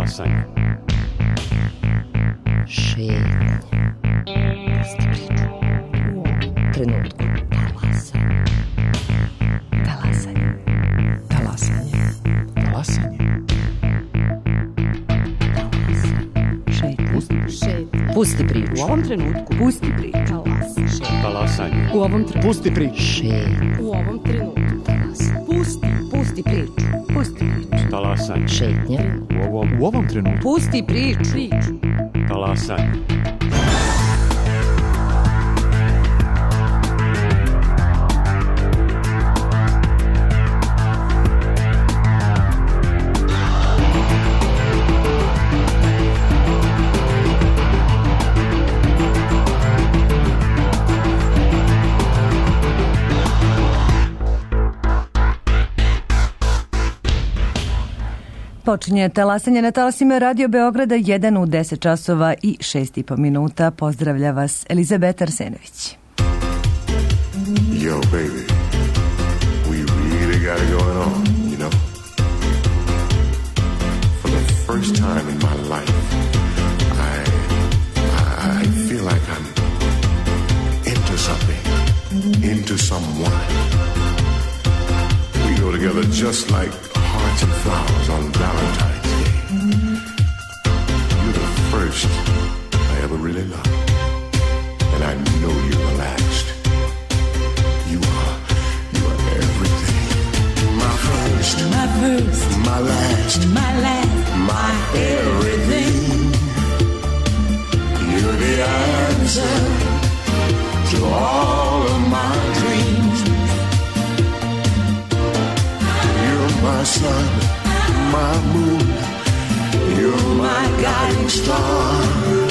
Talasanje. Šetnje. Pusti priču. U ovom trenutku. Talasanje. Talasanje. Talasanje. Talasanje. Pusti priču. U ovom trenutku. Pusti priču. Talasanje. U ovom trenutku. Pusti priču. Šetnje. U ovom trenutku. Pusti priču. Pusti priču. Talasanje. Šetnje. U ovom trenutku. Pusti priču. Talasanje. Počinje talasanje na talasima Radio Beograda 1 u 10 časova i 6,5 minuta. Pozdravlja vas Elizabeta Arsenović. Yo, baby, we really got it going on, you know? For the first time in my life, I feel like I'm into something, into someone. We go together just like hearts and flowers on Valentine's Day. You're the first I ever really loved, and I know you're the last. You are everything. My first, my last, my everything. You're the answer to all of my dreams. My sun, my moon, you're my guiding star,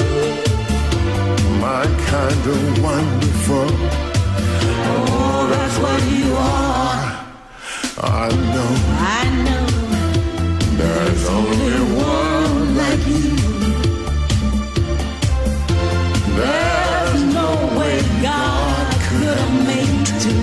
my kind of wonderful. Oh, that's what you are. I know there's only one like you. There's no way God could have made two.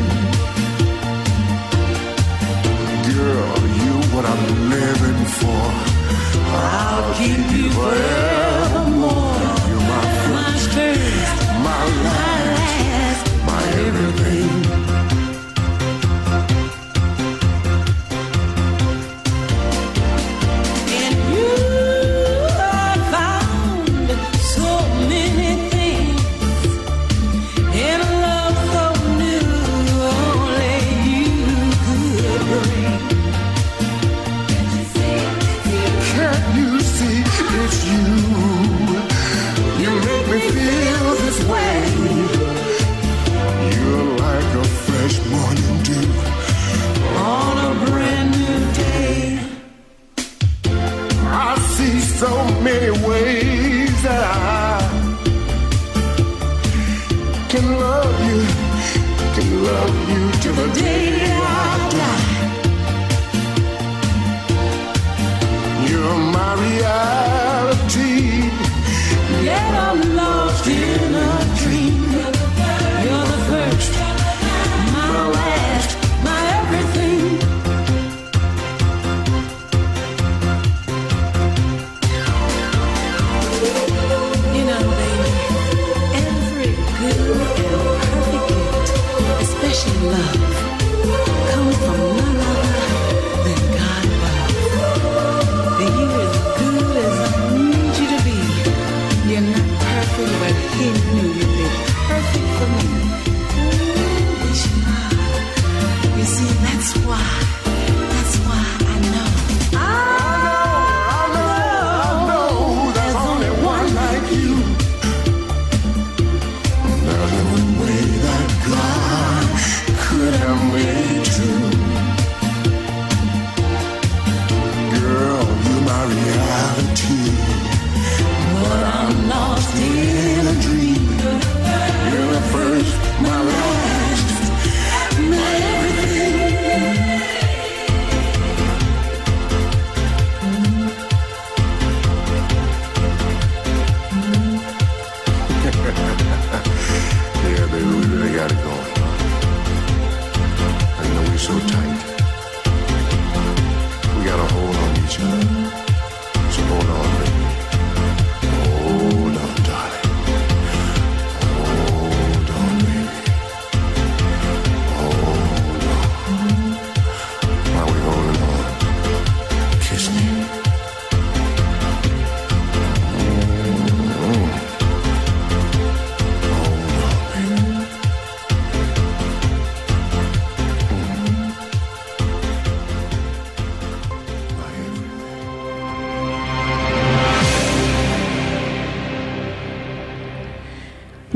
Girl, you're what I'm living for. I'll keep you forevermore. You're my first, my last, my everything. And you have found so many things in a love so new, only you could bring. Can't you see it's you? You make me feel this way. You're like a fresh morning dew on a brand new day. I see so many ways that I can love you till the day I die. You're my reality, yet I'm lost in a dream. You're the first, my last, my everything. You know, baby, every good and perfect gift, especially love, comes from none other than God above. You're as good as I need you to be. You're not perfect, but He knew you'd be perfect for me. Ooh, yes, you are. You see, that's why I know. I know there's only one like you. There's no way that God could have made two. My reality, but I'm lost in a dream. You're the first, my last, my everything. Yeah, baby, we really got it going. I know we're so tight. We got a hold on each other. So hold on.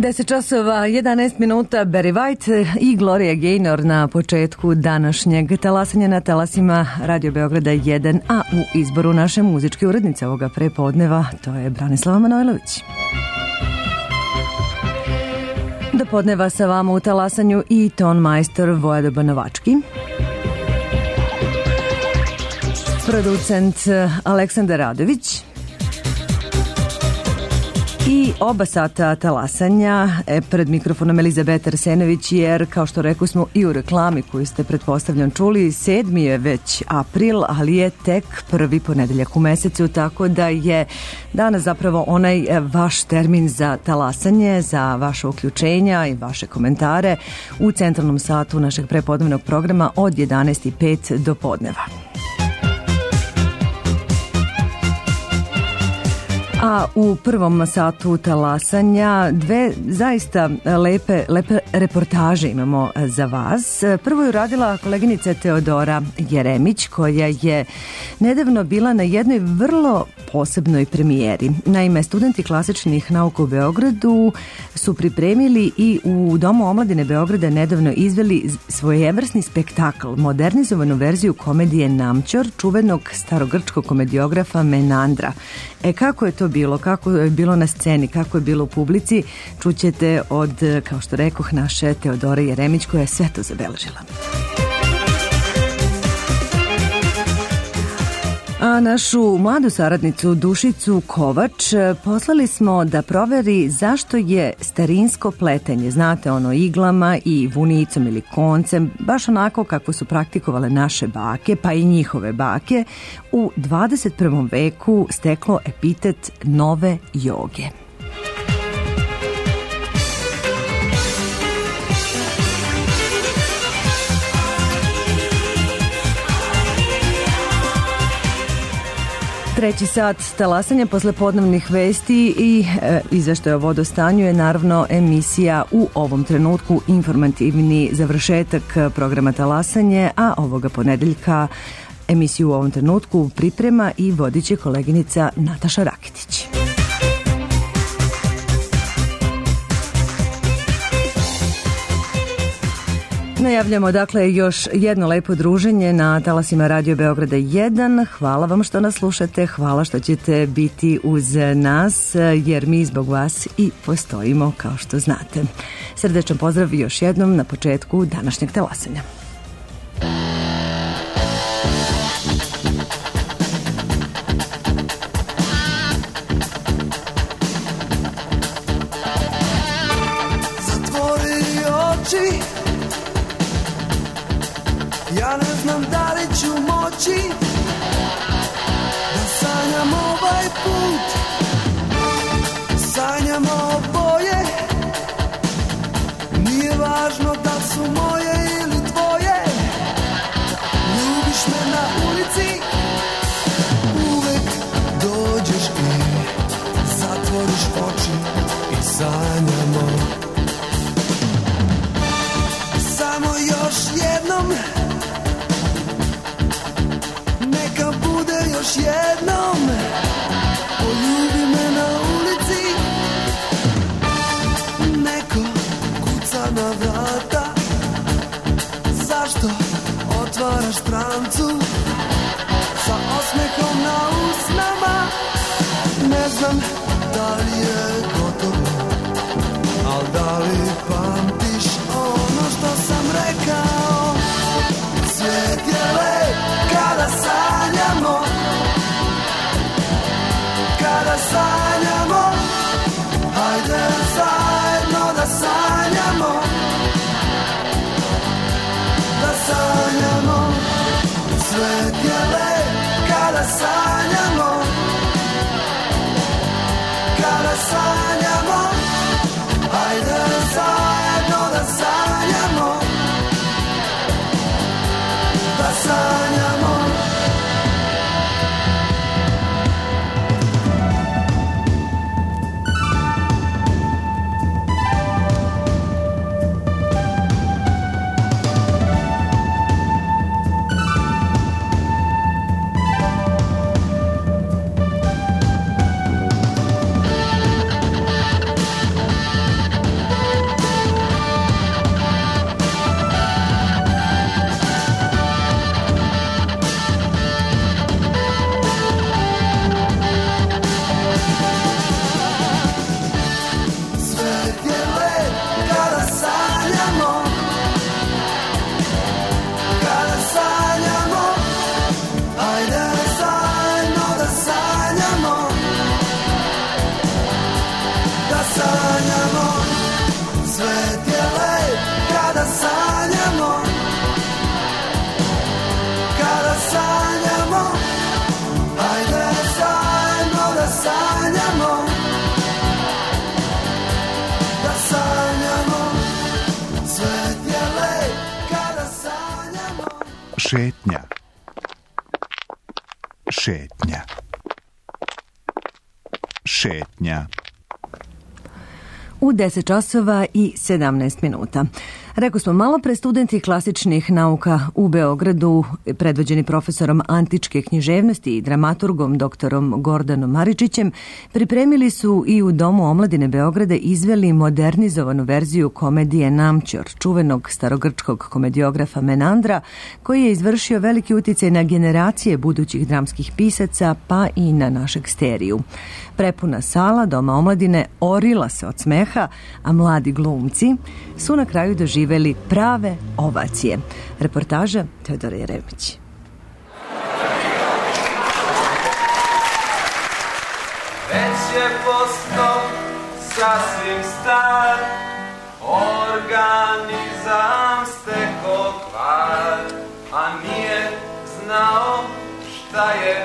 10 časova, 11 minuta, Barry White i Gloria Gaynor na početku današnjeg talasanja na talasima Radio Beograda 1, a u izboru naše muzičke urednice ovoga prepodneva, to je Branislava Manojlović. Do podneva sa vama u talasanju i ton majstor Vojado Banovački. Producent Aleksandar Radović. I oba sata talasanja pred mikrofonom Elizabeta Arsenović, jer kao što rekli smo i u reklami koju ste pretpostavljam čuli, 7. je već april, ali je tek prvi ponedeljak u mesecu, tako da je danas zapravo onaj vaš termin za talasanje, za vaše uključenja i vaše komentare u centralnom satu našeg prepodnevnog programa od 11:05 do podneva. A u prvom satu talasanja dve zaista lepe reportaže imamo za vas. Prvo je uradila koleginica Teodora Jeremić, koja je nedavno bila na jednoj vrlo posebnoj premijeri. Naime, studenti klasičnih nauka u Beogradu su pripremili i u Domu omladine Beograda nedavno izveli svojevrsni spektakl, modernizovanu verziju komedije Namćor, čuvenog starogrčkog komediografa Menandra. Kako je to bilo, kako je bilo na sceni, kako je bilo u publici, čućete od, kao što rekoh, naše Teodore Jeremić, koja je sve to zabeležila. A našu mladu saradnicu Dušicu Kovač poslali smo da proveri zašto je starinsko pletenje, znate, ono iglama i vunicom ili koncem, baš onako kako su praktikovale naše bake, pa i njihove bake, u 21. veku steklo epitet nove joge. Treći sat talasanja posle podnevnih vesti i izveštaja o vodostanju je naravno emisija u ovom trenutku, informativni završetak programa Talasanje, a ovoga ponedeljka emisiju u ovom trenutku priprema i vodit će koleginica Nataša Rakitić. Najavljamo dakle još jedno lepo druženje na talasima Radio Beograda 1. Hvala vam što nas slušate, hvala što ćete biti uz nas, jer mi zbog vas i postojimo, kao što znate. Srdečan pozdrav još jednom na početku današnjeg talasanja. Zatvori oči, ja ne znam da li ću moći da sanjam ovaj put. Sanjamo oboje, nije važno da su moje ili tvoje. Ljubiš me na ulici, uvek dođeš i zatvoriš oči i sanjamo. Samo još jednom, još jednom, poljubi me na ulici. Neko kuca na vrata, zašto otvaraš strancu sa osmehom na usnama? Ne znam da li je gotovo, al da li pamtiš ono što sam rekao? Svijet je lep kada sanjamo, kada sanjamo, hajde zajedno da sanjamo, da sanjamo. Svet je lep kada sanjamo, kada sanjamo, hajde zajedno da sanjamo, da sanjamo. Šetnja. Šetnja. Šetnja. U 10 časova i 17 minuta. Rekao smo malo pre, studenti klasičnih nauka u Beogradu, predvođeni profesorom antičke književnosti i dramaturgom doktorom Gordanom Maričićem, pripremili su i u Domu omladine Beograda izveli modernizovanu verziju komedije Namćor, čuvenog starogrčkog komediografa Menandra, koji je izvršio veliki uticaj na generacije budućih dramskih pisaca, pa i na našeg steriju. Prepuna sala Doma omladine orila se od smeha, a mladi glumci su na kraju doživeli prave ovacije. Reportaža Teodora Jeremić. Već je postao sasvim star, organizam steko kvar, a nije znao šta je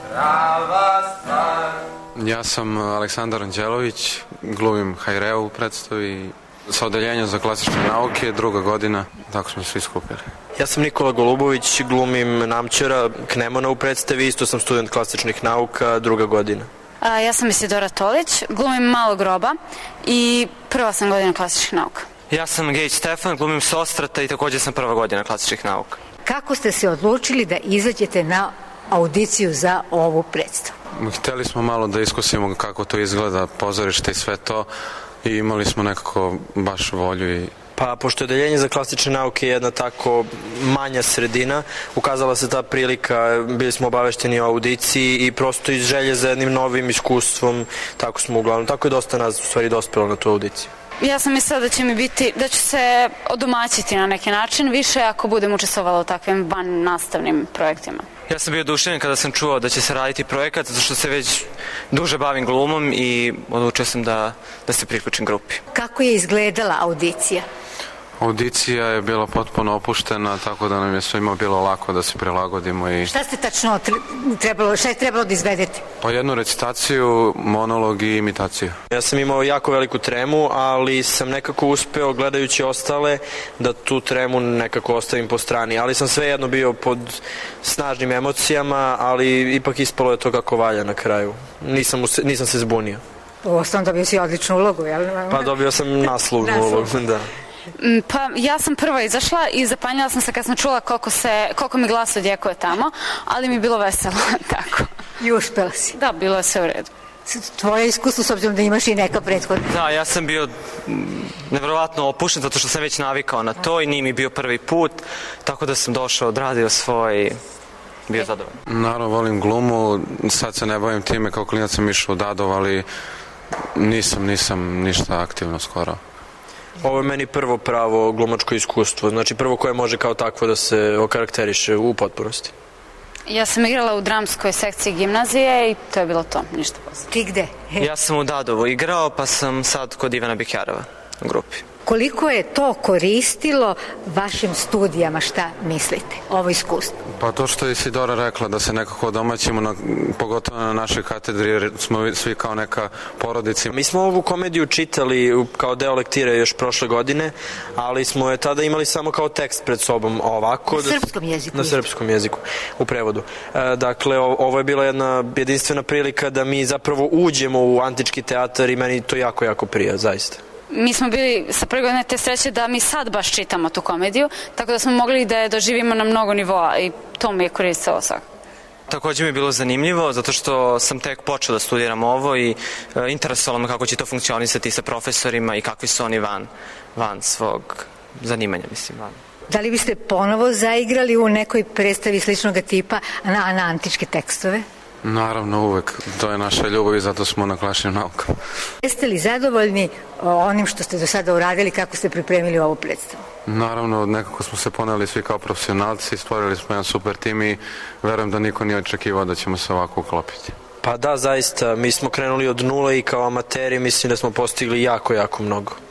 prava stvar. Ja sam Aleksandar Anđelović, glumim Hajreu u predstavi sa odeljenja za klasične nauke, 2. godina, tako smo svi skupili. Ja sam Nikola Golubović, glumim Namćora, Knemona u predstavi, isto sam student klasičnih nauka, 2. godina. Ja sam Isidora Tolić, glumim Malog groba i 1. godina klasičnih nauka. Ja sam Gejć Stefan, glumim Sostrata i također sam 1. godina klasičnih nauka. Kako ste se odlučili da izađete na audiciju za ovu predstavu? Hteli smo malo da iskusimo kako to izgleda, pozorište i sve to, i imali smo nekako baš volju i... Pa, pošto je odeljenje za klasične nauke jedna tako manja sredina, ukazala se ta prilika, bili smo obavešteni o audiciji i prosto iz želje za jednim novim iskustvom, tako smo uglavnom, tako je dosta nas u stvari dospelo na tu audiciju. Ja sam mislila da će mi biti, da ću se odomaćiti na neki način, više ako budem učestvovala u takvim van nastavnim projektima. Ja sam bio oduševljen kada sam čuo da će se raditi projekat, zato što se već duže bavim glumom i odlučio sam da se priključim grupi. Kako je izgledala audicija? Audicija je bila potpuno opuštena, tako da nam je svima bilo lako da se prilagodimo i... Šta ste tačno šta je trebalo da izvedete? Pa jednu recitaciju, monolog i imitaciju. Ja sam imao jako veliku tremu, ali sam nekako uspeo, gledajući ostale, da tu tremu nekako ostavim po strani. Ali sam svejedno bio pod snažnim emocijama, ali ipak ispalo je to kako valja na kraju. Nisam se zbunio. Uostalom dobio si odličnu ulogu, jel? Pa dobio sam naslovnu ulogu, da. Pa ja sam prva izašla i zapanjala sam se kad sam čula koliko mi glas odjekuje tamo, ali mi je bilo veselo, tako. I uspela si? Da, bilo je sve u redu. Tvoje iskustvo, s obzirom da imaš i neka prethodna? Da, ja sam bio nevjerovatno opušten, zato što sam već navikao na to i nije mi bio prvi put, tako da sam došao, odradio svoj... bio zadovoljan. Naravno, volim glumu, sad se ne bavim time, kao klinac sam išao u Dadov, ali nisam ništa aktivno skoro. Ovo je meni prvo pravo glumačko iskustvo, znači prvo koje može kao takvo da se okarakteriše u potpunosti. Ja sam igrala u dramskoj sekciji gimnazije i to je bilo to, ništa posebno. Ti gde? Ja sam u Dadovu igrao, pa sam sad kod Ivana Bikjarova u grupi. Koliko je to koristilo vašim studijama, šta mislite, ovo iskustvo? Pa to što je Isidora rekla, da se nekako domaćimo, pogotovo na našoj katedri, jer smo svi kao neka porodica. Mi smo ovu komediju čitali kao deo lektire još prošle godine, ali smo je tada imali samo kao tekst pred sobom, ovako... Na srpskom jeziku? Na srpskom jeziku, u prevodu. Dakle, ovo je bila jedna jedinstvena prilika da mi zapravo uđemo u antički teatar i meni to jako, jako prija, zaista. Mi smo bili sa prve godine te sreće da mi sad baš čitamo tu komediju, tako da smo mogli da je doživimo na mnogo nivoa i to mi je koristilo svakako. Također mi je bilo zanimljivo, zato što sam tek počeo da studiram ovo i interesovalo me kako će to funkcionisati sa profesorima i kakvi su oni van svog zanimanja, mislim, van. Da li biste ponovo zaigrali u nekoj predstavi sličnog tipa na antičke tekstove? Naravno, uvek. To je naša ljubav i zato smo na klasičnim naukama. Jeste li zadovoljni onim što ste do sada uradili, kako ste pripremili ovu predstavu? Naravno, nekako smo se poneli svi kao profesionalci, stvorili smo jedan super tim i verujem da niko nije očekivao da ćemo se ovako uklopiti. Pa da, zaista, mi smo krenuli od nule i kao amateri mislim da smo postigli jako, jako mnogo.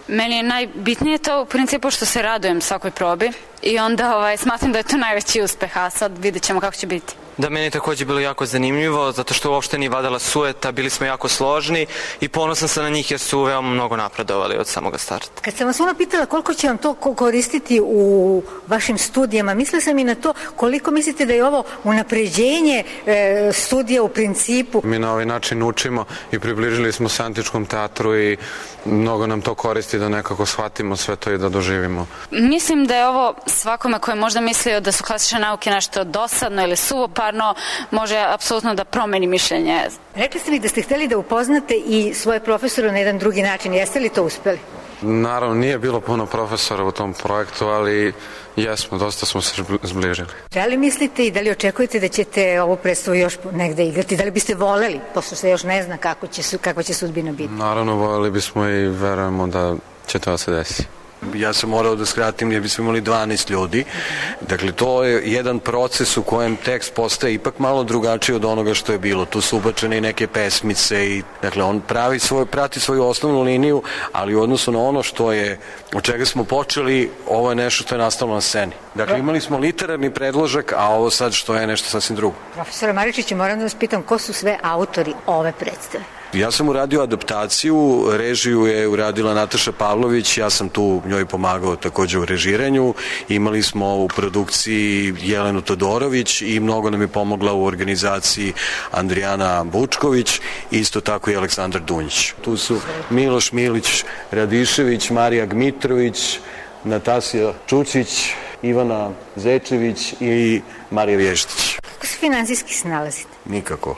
Meni je najbitnije to u principu što se radujem svakoj probi i onda smatram da je to najveći uspeh, a sad vidjet ćemo kako će biti. Da, meni je takođe bilo jako zanimljivo, zato što uopšte nije vladala sueta, bili smo jako složni i ponosan sam na njih jer su veoma mnogo napredovali od samoga starta. Kad sam vas pitala koliko će vam to koristiti u vašim studijama, mislila sam i na to koliko mislite da je ovo unapređenje studija u principu. Mi na ovaj način učimo i približili smo se antičkom teatru i mnogo nam to koristi da nekako shvatimo sve to i da doživimo. Mislim da je ovo svakome ko je možda mislio da su klasične nauke nešto dosadno ili suvoparno, može apsolutno da promeni mišljenje. Rekli ste mi da ste hteli da upoznate i svoje profesore na jedan drugi način. Jeste li to uspeli? Naravno, nije bilo puno profesora u tom projektu, ali jesmo, dosta smo se zbližili. Da li mislite i da li očekujete da ćete ovu predstavu još negde igrati? Da li biste voleli, pošto se još ne zna kakva će sudbina biti? Naravno, voljeli bismo i verujemo da će to se desiti. Ja sam morao da skratim jer bismo imali 12 ljudi. Dakle, to je jedan proces u kojem tekst postaje ipak malo drugačiji od onoga što je bilo. Tu su ubačene i neke pesmice i dakle, on prati svoju osnovnu liniju, ali u odnosu na ono od čega smo počeli, ovo je nešto što je nastalo na sceni. Dakle, imali smo literarni predložak, a ovo sad što je nešto sasvim drugo. Profesora Maričiću, moram da vas pitam ko su sve autori ove predstave? Ja sam uradio adaptaciju, režiju je uradila Nataša Pavlović, ja sam tu njoj pomagao takođe u režiranju, imali smo u produkciji Jelenu Todorović i mnogo nam je pomogla u organizaciji Andrijana Bučković, isto tako i Aleksandar Dunjić. Tu su Miloš Milić Radišević, Marija Gmitrović, Natasija Čučić, Ivana Zečević i Marija Vještić. Kako se finansijski snalazite? Nikako.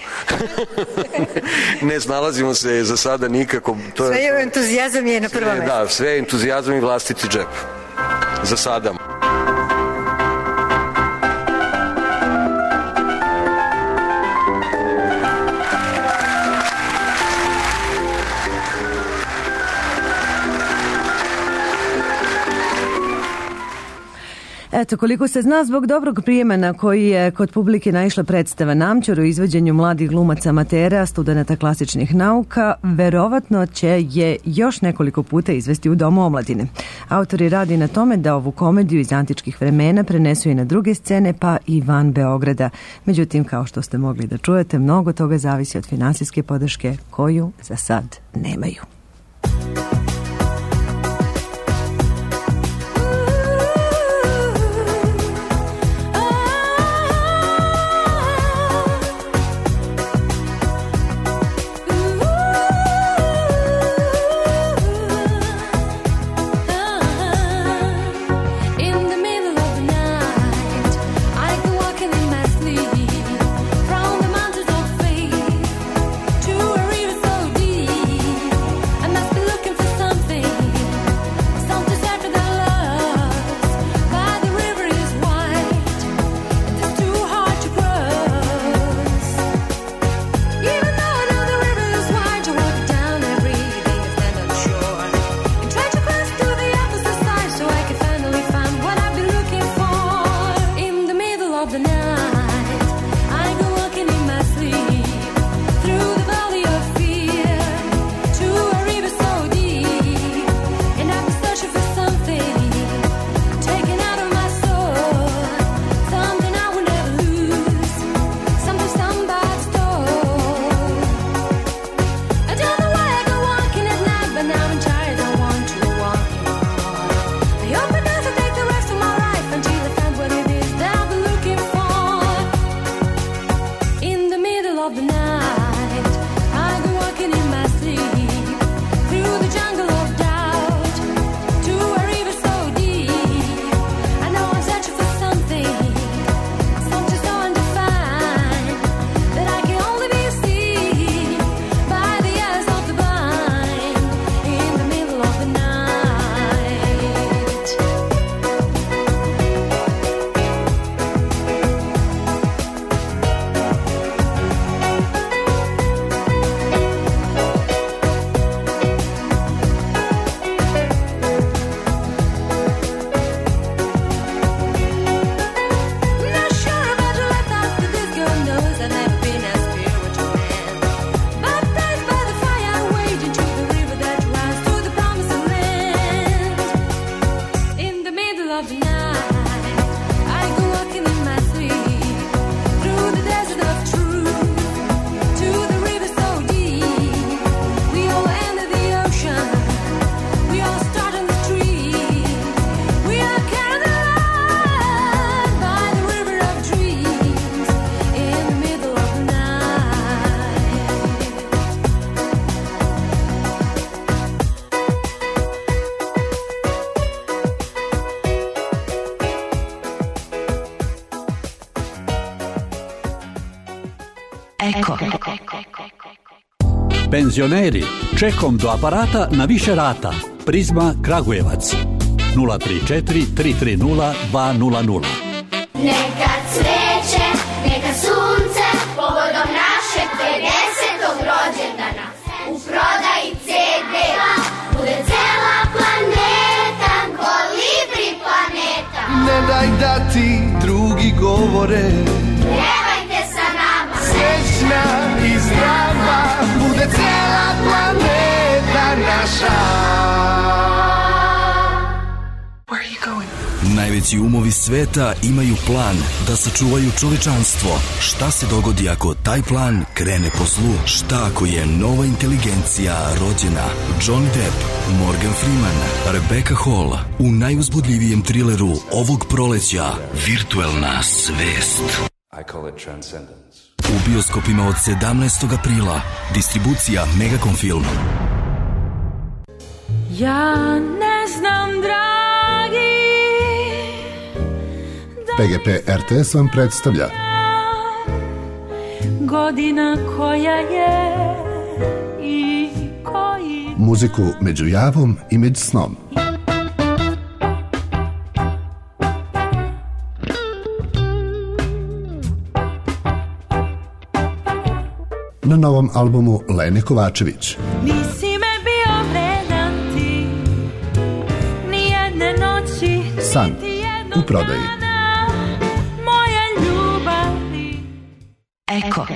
Ne snalazimo se za sada nikako. Sve je entuzijazam je na prvo mesto. Da, sve je entuzijazam i vlastiti džep. Za sada. Eto, koliko se zna, zbog dobrog prijema na koji je kod publike naišla predstava Namćor o izvođenju mladih glumaca amatera, studenata klasičnih nauka, verovatno će je još nekoliko puta izvesti u Domu omladine. Autori radi na tome da ovu komediju iz antičkih vremena prenesu i na druge scene, pa i van Beograda. Međutim, kao što ste mogli da čujete, mnogo toga zavisi od finansijske podrške koju za sad nemaju. From the mountains of faith to a river so deep. Eko. Penzioneri, čekom do aparata na više rata. Prizma Kragujevac 034 330 200. Neka cveće, neka sunce, povodom našeg 50. rođendana. U prodaji CD-a bude cela planeta, Kolibri planeta. Ne daj da ti drugi govore, Pjevajte sa nama. srećna i zdrava, bude cela planeta naša. Najveći umovi sveta imaju plan da sačuvaju čovečanstvo. Šta se dogodi ako taj plan krene po zlu? Šta ako je nova inteligencija rođena? Johnny Depp, Morgan Freeman, Rebecca Hall u najuzbudljivijem trileru ovog proleća Virtuelna svest. I call it transcendence. U bioskopima od 17. aprila. Distribucija Megacom Film. Ja ne znam, dragi, PGP RTS vam predstavlja godina koja je i koji muziku među javom i među snom. Na novom albumu Lene Kovačević. nisi me bio vredan ti, ni jedne noći, San niti jednog u prodaji. dana moje ljubavi. Eko.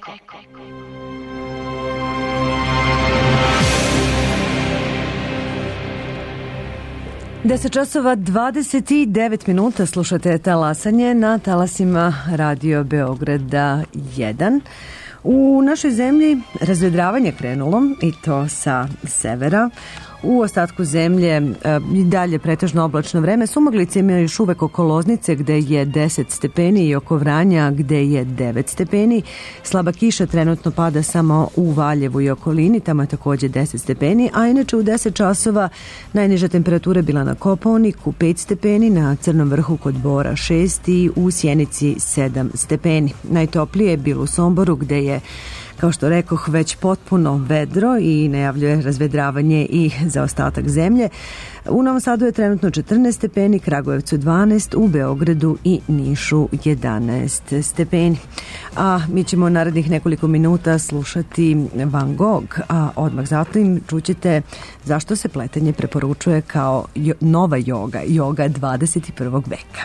10 časova 29 minuta slušate talasanje na talasima Radio Beograda 1. U našoj zemlji razvedravanje krenulo i to sa severa. U ostatku zemlje i dalje pretežno oblačno vreme. Sumaglice imaju još uvek oko Loznice gde je 10 stepeni i oko Vranja gde je 9 stepeni. Slaba kiša trenutno pada samo u Valjevu i okolini, tamo je takođe 10 stepeni, a inače u 10 časova najniža temperatura bila na Kopaoniku 5 stepeni, na Crnom vrhu kod Bora 6 i u Sjenici 7 stepeni. Najtoplije je bilo u Somboru gde je, kao što rekoh, već potpuno vedro i najavljuje razvedravanje i za ostatak zemlje. U Novom Sadu je trenutno 14 stepeni, Kragujevcu 12, u Beogradu i Nišu 11 stepeni. A mi ćemo narednih nekoliko minuta slušati Van Gogh, a odmah zatim čućete zašto se pletenje preporučuje kao nova joga, joga 21. veka.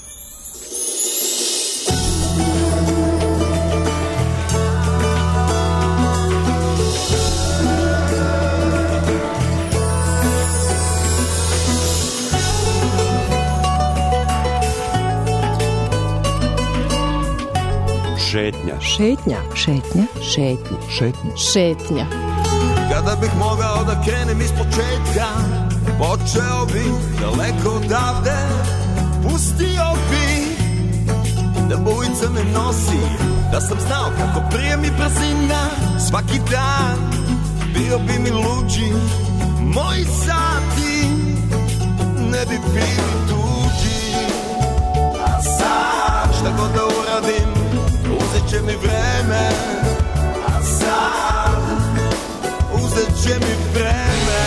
Šetnja. Šetnja. Šetnja. Šetnja. Šetnja. Šetnja. Kada bih mogao da krenem iz početka, počeo bih daleko odavde, pustio bih da bujica me nosi, da sam znao kako prije mi brzina, svaki dan bio bi mi luđi, moji sati ne bi bili tuđi. A sad šta god da uradim, uzet će mi vreme, a sad uzet će mi vreme.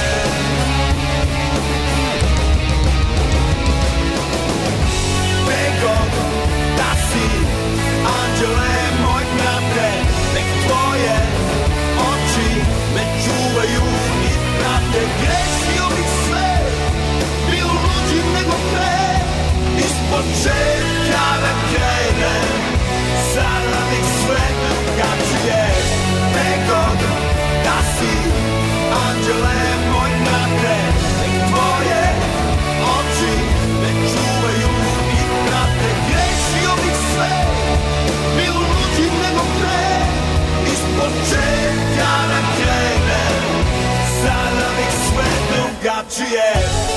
Nego da si, anđele moj brate, nek tvoje oči me čuvaju i prate. Grešio bih sve, bio luđi nego pre, iz početka da krenem, sada bih sve drugačije. Nego da si, anđele moj brate, nek tvoje oči me čuvaju i prate. Grešio bih sve, bio luđi nego pre, iz početka da krenem, sada bih sve drugačije.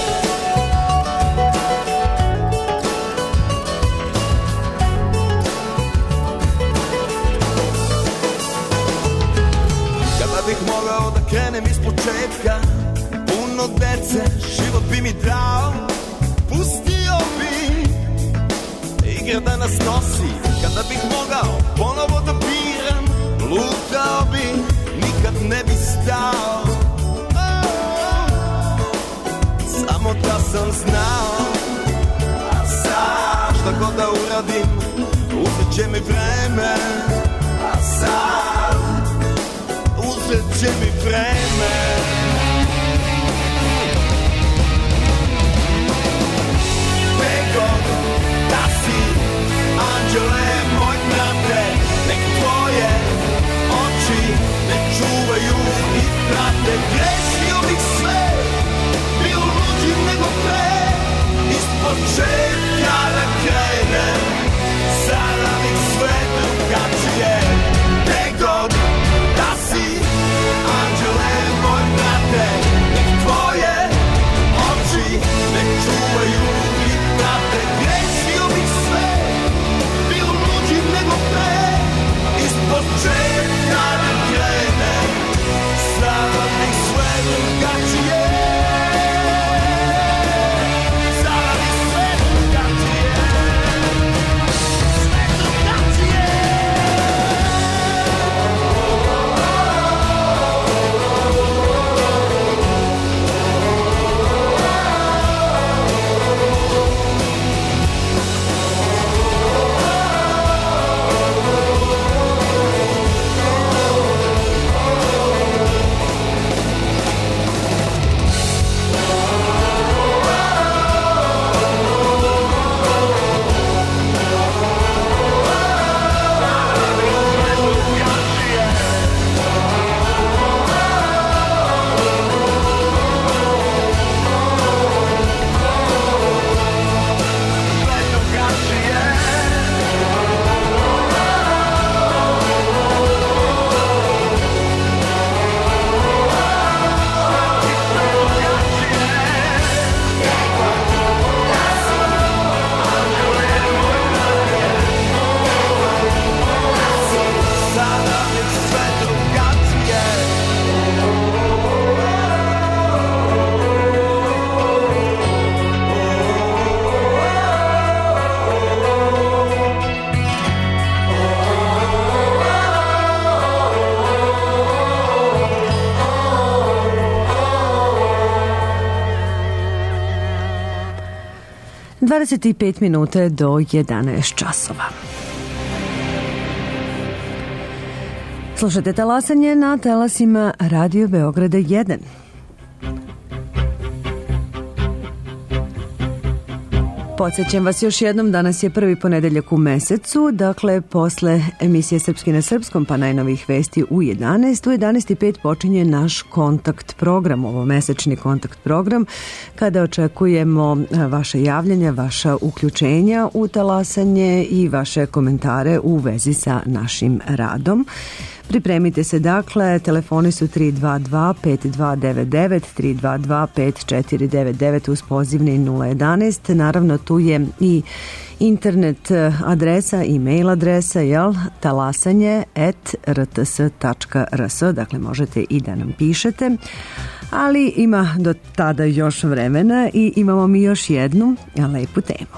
Bih mogao da krenem iz početka, puno dece, život bi mi dao, pustio bi igra da nas nosi. Kada bih mogao ponovo da biram, lutao bi, nikad ne bi stao, samo da sam znao. A sad šta god da uradim, uzet će mi vreme. A sad uzet će mi vreme. Da si, anđele moj brate, nek tvoje oči ne čuvaju i prate. Grešio bih sve, bio luđim nego pre, ispočetka da krenem, sada bih sve drugačije. Nego da si, anđele moj brate, nek tvoje oči ne čuvaju i prate. Grešio bih sve, bio luđim nego pre, ispočetka da krenem, sada bih sve drugačije. Sada bih sve drugačije. Sve drugačije. Dvadeset 25 minuta do 11 časova. Slušajte talasanje na talasima Radio Beograda 1. Podsjećam vas još jednom, danas je prvi ponedeljak u mesecu, dakle posle emisije Srpski na srpskom pa najnovih vesti u 11. U 11.05 počinje naš kontakt program, ovo mesečni kontakt program, kada očekujemo vaše javljanja, vaša uključenja u talasanje i vaše komentare u vezi sa našim radom. Pripremite se, dakle, telefoni su 322-5299, 322-5499 uz pozivni 011. Naravno, tu je i internet adresa, e-mail adresa, talasanje@rts.rs, dakle možete i da nam pišete, ali ima do tada još vremena i imamo mi još jednu lepu temu.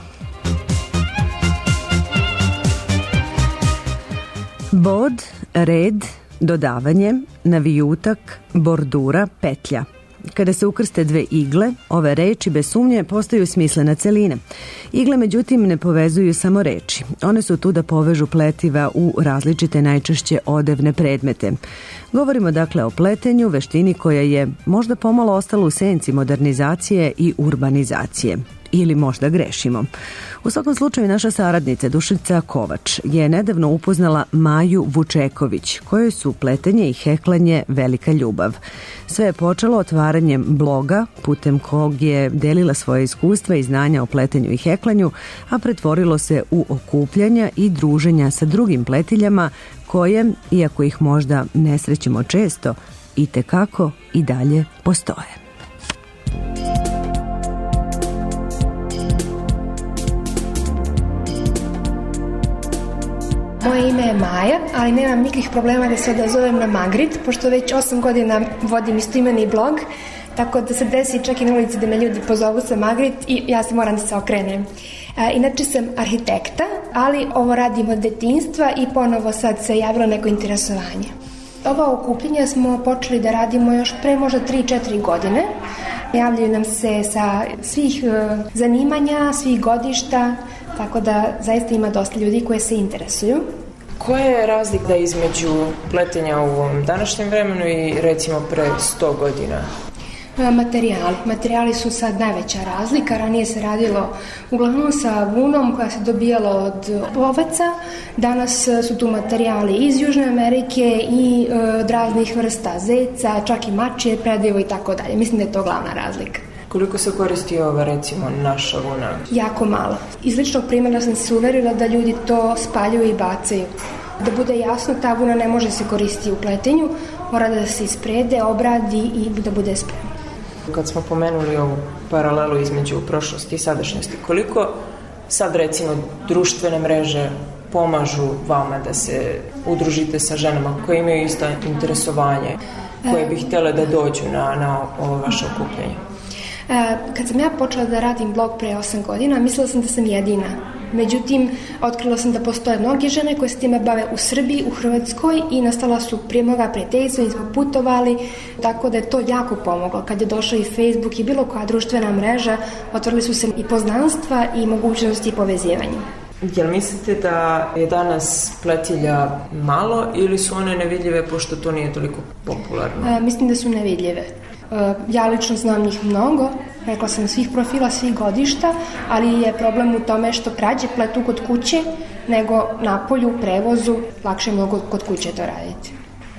Bod, red, dodavanje, navijutak, bordura, petlja. Kada se ukrste dve igle, ove reči bez sumnje postaju smislena celina. Igle, međutim, ne povezuju samo reči. One su tu da povežu pletiva u različite, najčešće odevne predmete. Govorimo dakle o pletenju, veštini koja je možda pomalo ostala u senci modernizacije i urbanizacije. Ili možda grešimo. U svakom slučaju, naša saradnica Dušica Kovač je nedavno upoznala Maju Vučeković, kojoj su pletenje i heklanje velika ljubav. Sve je počelo otvaranjem bloga, putem kog je delila svoje iskustva i znanja o pletenju i heklanju, a pretvorilo se u okupljanja i druženja sa drugim pletiljama koje, iako ih možda ne srećemo često, itekako i dalje postoje. Moje ime je Maja, ali nemam nikakvih problema da se odazovem na Magrit, pošto već 8 godina vodim istoimeni blog, tako da se desi čak i na ulici da me ljudi pozovu sa Magrit i ja se moram da se okrenem. Inače sam arhitekta, ali ovo radim od detinjstva i ponovo sad se javilo neko interesovanje. Ova okupljenja smo počeli da radimo još pre možda 3-4 godine. Javljaju nam se sa svih zanimanja, svih godišta, tako da zaista ima dosta ljudi koje se interesuju. Koja je razlika između pletenja u ovom današnjem vremenu i recimo pre 100 godina? Materijali su sad najveća razlika. Ranije se radilo uglavnom sa vunom koja se dobijala od ovaca. Danas su tu materijali iz Južne Amerike i od raznih vrsta zeca, čak i mačije, predaju i tako dalje. Mislim da je to glavna razlika. Koliko se koristi ova, recimo, naša vuna? Jako malo. Iz ličnog primjera sam se uverila da ljudi to spaljuju i bacaju. Da bude jasno, ta vuna ne može se koristiti u pletenju, mora da se isprede, obradi i da bude spremna. Kad smo pomenuli ovu paralelu između prošlosti i sadašnjosti, koliko sad, recimo, društvene mreže pomažu vama da se udružite sa ženama koje imaju isto interesovanje, koje bi htjele da dođu na ovo vaše okupljanje? Kad sam ja počela da radim blog pre 8 godina, mislila sam da sam jedina. Međutim, otkrila sam da postoje mnoge žene koje se time bave u Srbiji, u Hrvatskoj i nastala su prije mnoga prijateljstva i smo putovali, tako da je to jako pomoglo. Kad je došao i Facebook i bilo koja društvena mreža, otvorili su se i poznanstva i mogućnosti povezivanja. Jel mislite da je danas pletilja malo ili su one nevidljive pošto to nije toliko popularno? Mislim da su nevidljive. Ja lično znam njih mnogo, rekla sam svih profila, svih godišta, ali je problem u tome što rađe pletu kod kuće nego napolju, prevozu, lakše mnogo kod kuće to raditi.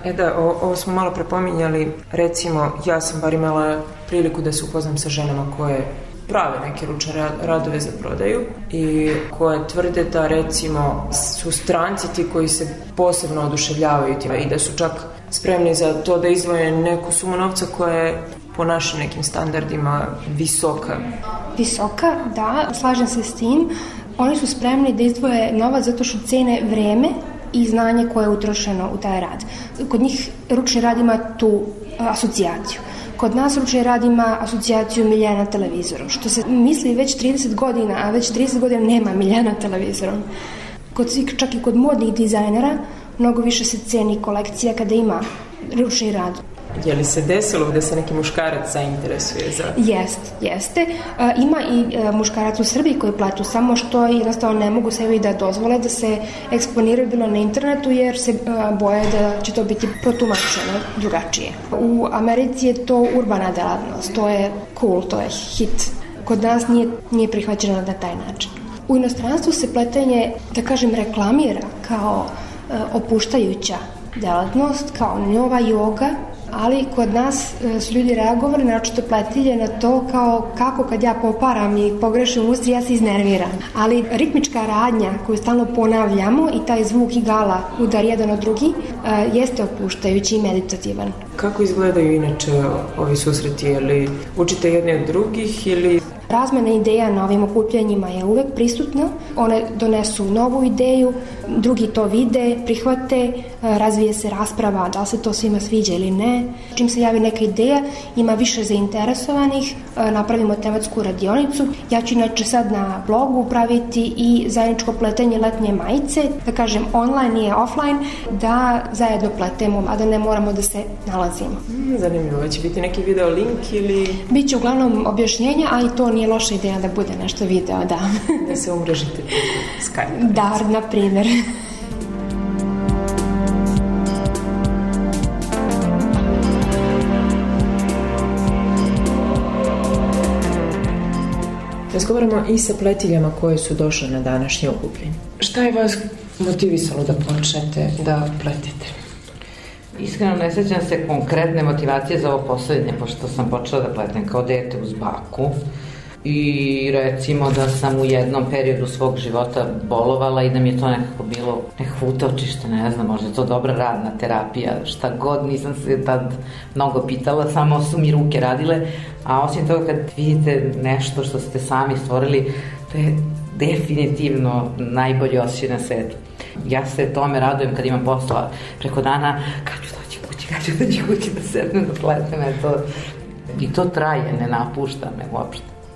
Ovo smo malo prepominjali, recimo ja sam bar imala priliku da se upoznam sa ženama koje prave neke ručne radove za prodaju i koje tvrde da recimo su stranci ti koji se posebno oduševljavaju time i da su čak spremni za to da izdvoje neku sumu novca koja je po našim nekim standardima visoka. Visoka, da, slažem se s tim. Oni su spremni da izdvoje novac zato što cene vreme i znanje koje je utrošeno u taj rad. Kod njih ručni rad ima tu asocijaciju. Kod nas ručni rad ima asocijaciju milja na televizoru, što se misli već 30 godina, a već 30 godina nema milja na televizoru. Kod svih, čak i kod modnih dizajnera, mnogo više se ceni kolekcija kada ima ručni rad. Je li se desilo da se neki muškarac zainteresuje za... Jeste. Ima i muškarac u Srbiji koji pletu, samo što jednostavno ne mogu sebi da dozvole da se eksponiraju bilo na internetu jer se boje da će to biti protumačeno drugačije. U Americi je to urbana delatnost, to je cool, to je hit. Kod nas nije prihvaćeno na taj način. U inostranstvu se pletenje, da kažem, reklamira kao opuštajuća delatnost, kao nova joga, ali kod nas su ljudi reagovali, naročito pletilje, na to kao kako kad ja poparam i pogrešim ustri, ja se iznerviram. Ali ritmička radnja koju stalno ponavljamo i taj zvuk igala, udar jedan od drugi, jeste opuštajući i meditativan. Kako izgledaju inače ovi susreti? Ili učite jedni od drugih ili... Razmena ideja na ovim okupljanjima je uvek prisutna. One donesu novu ideju, drugi to vide, prihvate, razvije se rasprava da li se to svima sviđa ili ne. Čim se javi neka ideja, ima više zainteresovanih, napravimo tematsku radionicu. Ja ću inače sad na blogu praviti i zajedničko pletenje letnje majice, da kažem online i offline, da zajedno pletemo, a da ne moramo da se nalazimo. Zanimljivo, će biti neki video link ili... Biće uglavnom objašnjenja, a i to nije loša ideja da bude nešto video, da. Da se umrežite preko Skype. Da, na primjer. Razgovaramo i sa pletiljama koje su došle na današnje okupljanje. Šta je vas motivisalo da počnete da pletite? Iskreno ne sjećam se konkretne motivacije za ovo poslednje, pošto sam počela da pletem kao dete uz baku i recimo da sam u jednom periodu svog života bolovala i da mi je to nekako bilo nekako utočište, ne znam, možda je to dobra radna terapija, šta god, nisam se tad mnogo pitala, samo su mi ruke radile, a osim toga kad vidite nešto što ste sami stvorili, to je definitivno najbolji osjećaj na svetu. Ja se tome radujem kad imam posla preko dana, kad ću doći kući da sednem da pletem, i to traje, ne napušta me uopšte.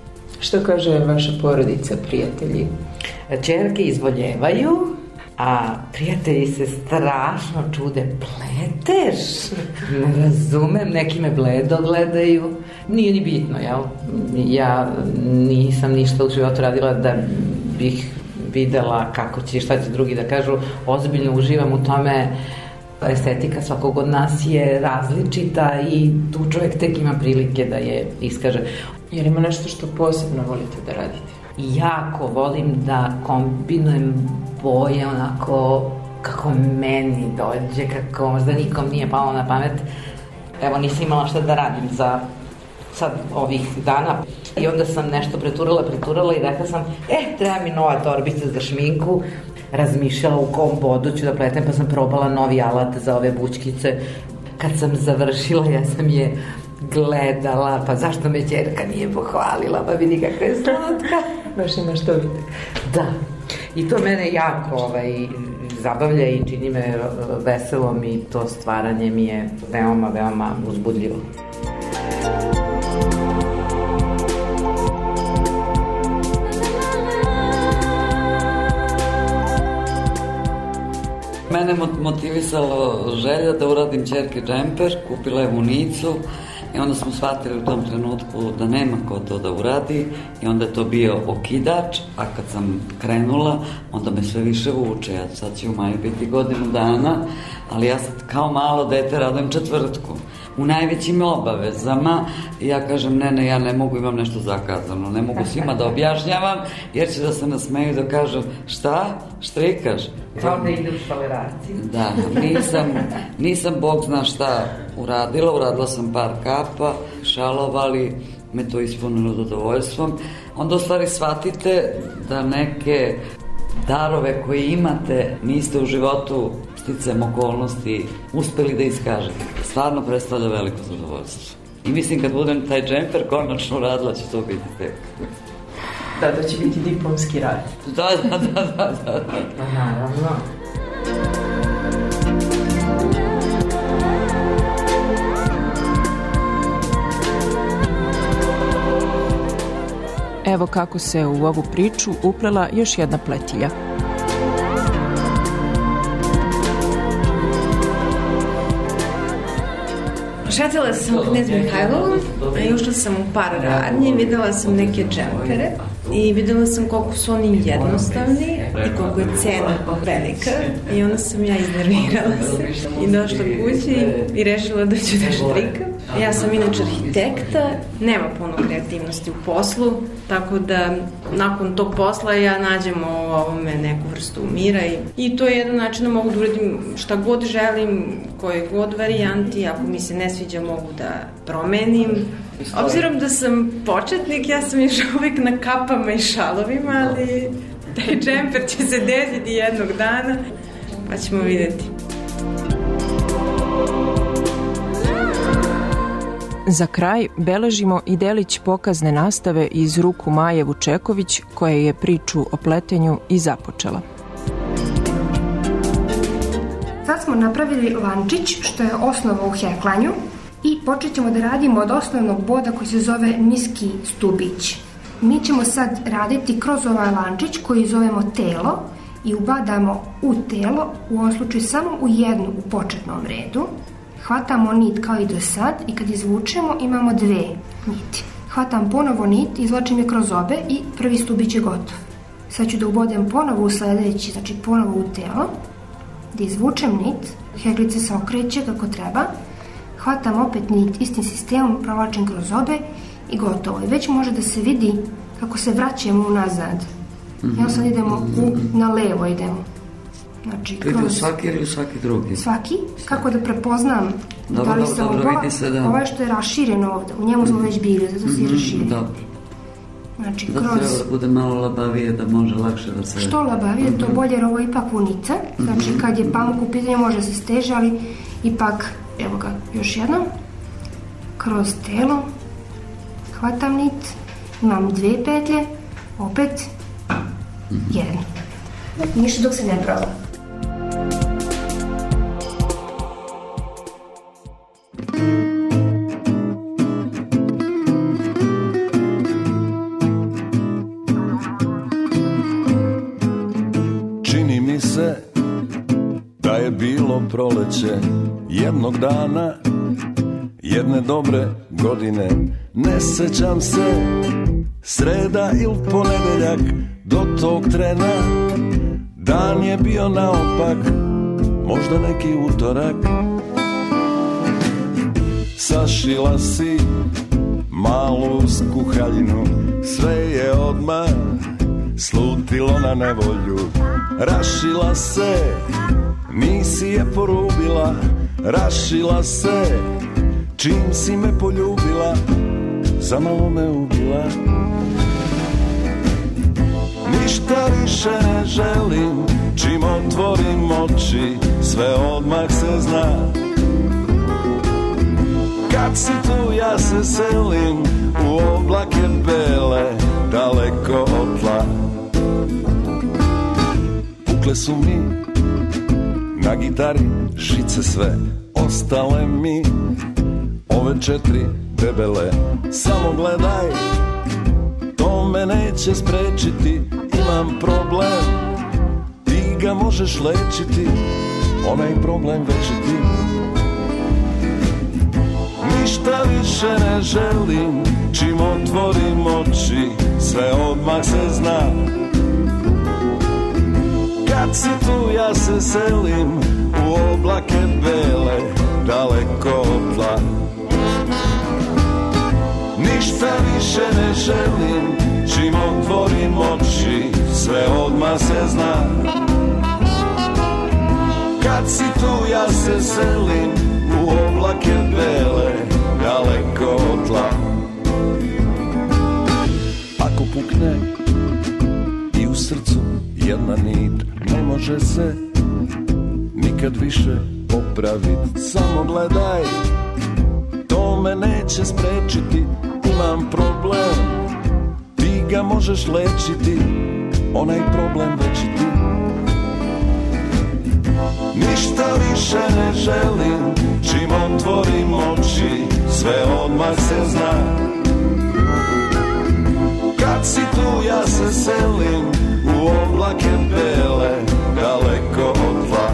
Što kaže vaša porodica, prijatelji? Ćerke izvoljevaju, a prijatelji se strašno čude. Pleteš? Ne razumem, neki me bledo gledaju. Nije ni bitno, jel? Ja nisam ništa u životu radila da bih videla kako će, šta će drugi da kažu. Ozbiljno uživam u tome. Estetika svakog od nas je različita i tu čovjek tek ima prilike da je iskaže. Jer ima nešto što posebno volite da radite? Jako volim da kombinujem boje onako kako meni dođe, kako možda nikom nije palo na pamet. Evo, nisam imala šta da radim za sad ovih dana i onda sam nešto preturala i rekla sam, treba mi nova torbica za šminku. Razmišljala u kom bodu ću da pletem, pa sam probala novi alat za ove bućkice. Kad sam završila, ja sam je gledala, pa zašto me ćerka nije pohvalila, pa vidi kakva je slatka. Baš ima što vidite. Da, i to mene jako zabavlja i čini me veselom i to stvaranje mi je veoma, veoma uzbudljivo. Mene motivisalo želja da uradim ćerke džemper, kupila je vunicu i onda smo shvatili u tom trenutku da nema ko to da uradi i onda je to bio okidač, a kad sam krenula onda me sve više vuče. Ja sad će u maju biti godinu dana, ali ja sad kao malo dete radim četvrtku. U najvećim obavezama ja kažem ne, ja ne mogu, imam nešto zakazano, ne mogu svima da objašnjavam jer će da se nasmeju i da kažu šta, štrikaš? Kao da ide u švaleraciju. Da, nisam Bog zna šta uradila sam par kapa, šalovali, me to ispunilo zadovoljstvom. Onda u stvari shvatite da neke darove koje imate niste u životu sticajem okolnosti uspeli da iskažete. Stvarno predstavlja veliko zadovoljstvo. I mislim kad budem taj džemper konačno uradila će to biti tek. Da, to će biti diplomski rad. Da. Naravno. Evo kako se u ovu priču uplela još jedna pletilja. Šetala sam u Knez Mihajlovu i ušla sam u par radnje, videla sam neke džempere i videla sam koliko su oni jednostavni i koliko je cena velika i onda sam ja iznervirala se i došla kući i rešila da ću da štrikam. Ja sam inače arhitekta, nema puno kreativnosti u poslu, tako da nakon tog posla ja nađem u ovome neku vrstu mira i to je jedan način da mogu da uradim šta god želim, koje god varijanti, ako mi se ne sviđa mogu da promenim. Obzirom da sam početnik, ja sam još uvijek na kapama i šalovima, ali taj džemper će se desiti jednog dana, pa ćemo vidjeti. Za kraj beležimo i delić pokazne nastave iz ruku Maje Vučeković, koja je priču o pletenju i započela. Sad smo napravili lančić, što je osnova u heklanju, i počet ćemo da radimo od osnovnog boda koji se zove niski stubić. Mi ćemo sad raditi kroz ovaj lančić koji zovemo telo i ubadamo u telo, u ovom slučaju samo u jednu u početnom redu. Hvatamo nit kao i do sad i kad izvučemo imamo dve niti. Hvatam ponovo nit, izvlačim je kroz obe i prvi stubić je gotov. Sad ću da ubodem ponovo u sledeći, znači ponovo u telo, da izvučem nit, heglica se okreće kako treba, hvatam opet nit istim sistemom, provlačim kroz obe i gotovo. I već može da se vidi kako se vraćamo unazad. Evo sad idemo na levo idemo. Znači, kroz... u svaki ili u svaki drugi? Svaki. Kako da prepoznam da li sam ovaj što je rašireno ovde. U njemu smo već bili, zato se i rašireno. Dobro. Znači, da treba da bude malo labavije, da može lakše da se... Što labavije, to bolje, jer ovo je ipak vunica. Znači, kad je pamuk u pitanju može se steže, ali ipak, evo ga, još jednom. Kroz telo. Hvatam nit. Imam dve petlje. Opet. Jedno. Ništa dok se ne proba. Čini mi se da je bilo proleće jednog dana, jedne dobre godine. Ne sećam se sreda ili ponedeljak, do tog trena dan je bio naopak, možda neki utorak. Sašila si malu skuhaljinu, sve je odmah slutilo na nevolju. Rašila se, nisi je porubila, rašila se, čim si me poljubila, zamalo me ubila. Ništa više ne želim, čim otvorim oči, sve odmah se zna. Kad si tu ja se selim, u oblake bele, daleko od tla. Pukle su mi na gitari žice sve, ostale mi ove 4 debele. Samo gledaj, to me neće sprečiti, imam problem, ti ga možeš lečiti, onaj problem večiti. Ništa više ne želim, čim otvorim oči, sve odmah se zna. Kad si tu ja se selim, u oblake bele, daleko od tla. Ništa više ne želim, čim otvorim oči, sve odmah se zna. Kad si tu ja se selim, u oblake bele, daleko od tla. Ako pukne i u srcu jedna nit, ne može se nikad više popravit. Samo gledaj, to me neće sprečiti, imam problem, ti ga možeš lečiti, onaj problem večiti. Ništa više ne želim, čim otvorim oči, sve odmah se zna. Kad si tu ja se selim, u oblake bele, daleko od tla.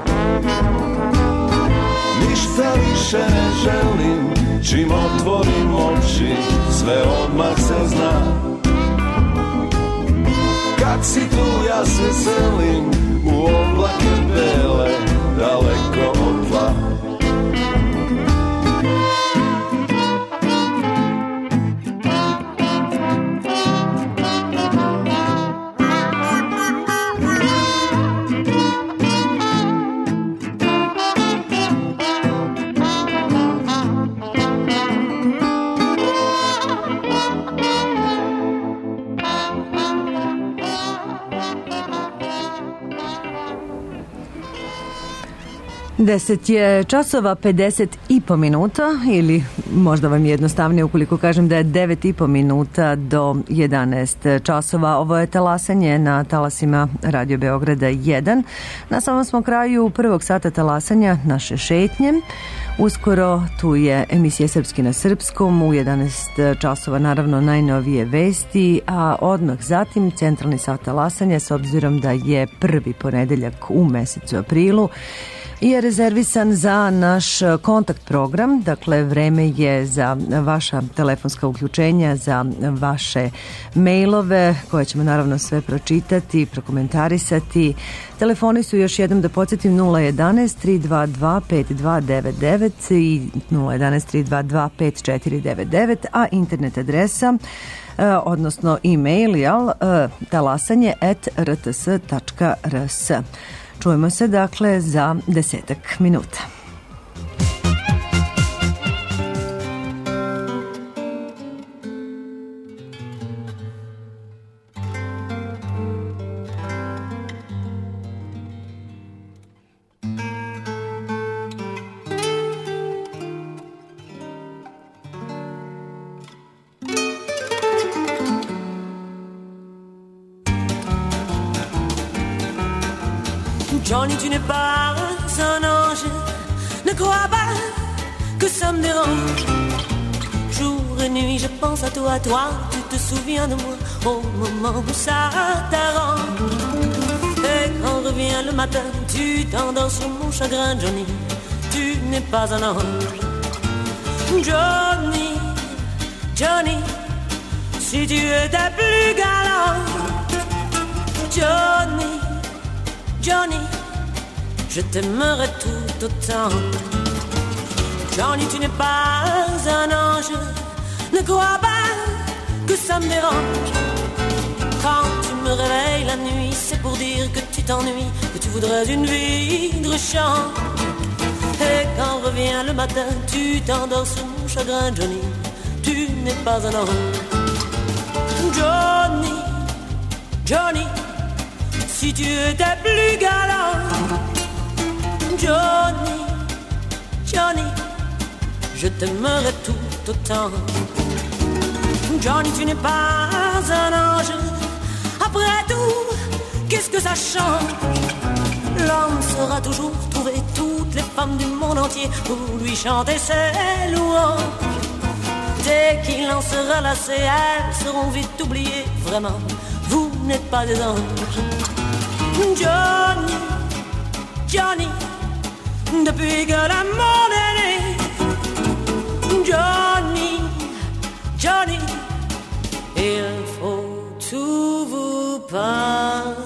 Ništa više ne želim, čim otvorim oči, sve odmah se zna. Kad si tu ja se selim, u oblake bele, daleko od tla. Deset je časova 50,5 minuta, ili možda vam je jednostavnije ukoliko kažem da je 9,5 minuta do 11 časova. Ovo je talasanje na talasima Radio Beograda 1. Na samom smo kraju prvog sata talasanja naše šetnje. Uskoro tu je emisija Srpski na srpskom, u 11 časova naravno najnovije vesti, a odmah zatim centralni sat talasanja, s obzirom da je prvi ponedeljak u mesecu aprilu, je rezervisan za naš kontakt program. Dakle, vreme je za vaša telefonska uključenja, za vaše mailove koje ćemo naravno sve pročitati, prokomentarisati. Telefoni su, još jednom da podsjetim, 011 322 5299 i 011 322 5499, a internet adresa odnosno e-mail talasanje@rts.rs. Čujemo se dakle za 10 minuta. Johnny, tu n'es pas un ange, ne crois pas que ça me dérange. Jour et nuit, je pense à toi, tu te souviens de moi au moment où ça t'arrange. Et quand revient le matin, tu t'endors sur mon chagrin, Johnny. Tu n'es pas un ange. Johnny, Johnny, si tu étais plus galant. Johnny, Johnny, je t'aimerais tout autant. Johnny, tu n'es pas un ange. Ne crois pas que ça me dérange. Quand tu me réveilles la nuit, c'est pour dire que tu t'ennuies, que tu voudrais une vie de chant. Et quand revient le matin, tu t'endors sur mon chagrin, Johnny. Tu n'es pas un ange. Johnny, Johnny, si tu étais plus galant. Johnny, Johnny, je t'aimerais tout autant. Johnny, tu n'es pas un ange. Après tout, qu'est-ce que ça change? L'homme saura toujours trouver toutes les femmes du monde entier pour lui chanter ses louanges. Dès qu'il en sera lassé, elles seront vite oubliées. Vraiment, vous n'êtes pas des anges. Johnny, Johnny, depuis que le monde est né. Johnny, Johnny, il faut tout vous pardonner.